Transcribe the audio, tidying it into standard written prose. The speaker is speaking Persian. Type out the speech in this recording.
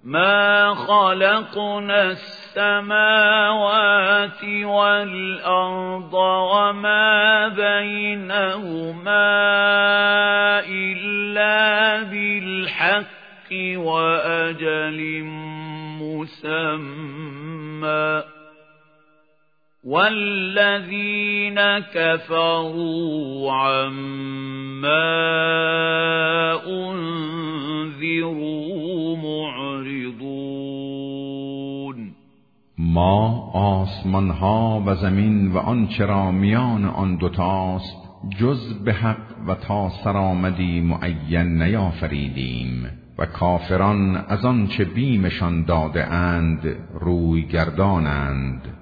ما خلقنا السماوات والأرض وما بينهما إلا بالحق وأجل مسمى والذين كفروا عما أنذروا معرضون. ما آسمانها و زمین و آنچه را میان آن دوتاست جز به حق و تا سرآمدی معین نیافریدیم و کافران از آنچه بیمشان داده اند روی گردانند.